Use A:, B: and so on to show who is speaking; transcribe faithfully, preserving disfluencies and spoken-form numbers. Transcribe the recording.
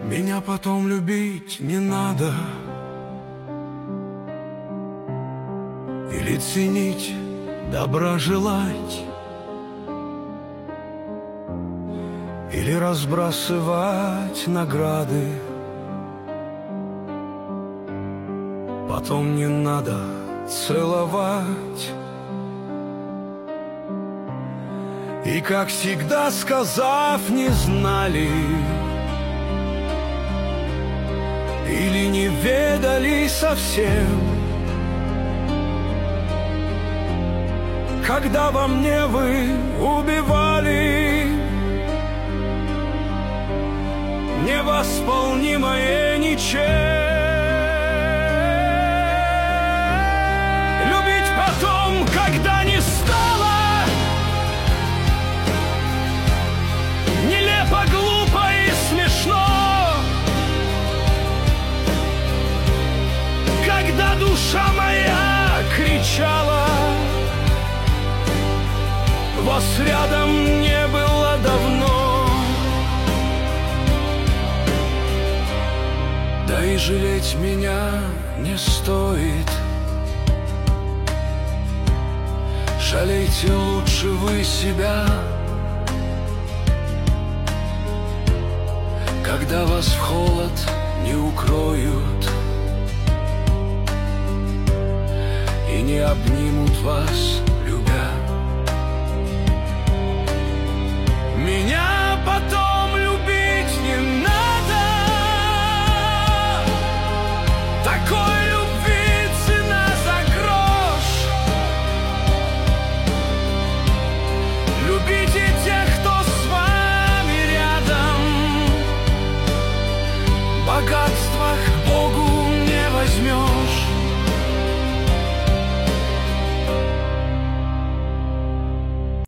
A: Меня потом любить не надо или ценить, добра желать, или разбрасывать награды. Потом не надо целовать. И как всегда, сказав, не знали или не ведали совсем, когда во мне вы убивали невосполнимое ничем. Любить потом, когда не стало, нелепо, глупо и смешно, когда душа моя кричала, вас рядом не было давно. Да и жалеть меня не стоит. Жалейте лучше вы себя, когда вас в холод не укроют и не обнимут вас, любя. Меня потом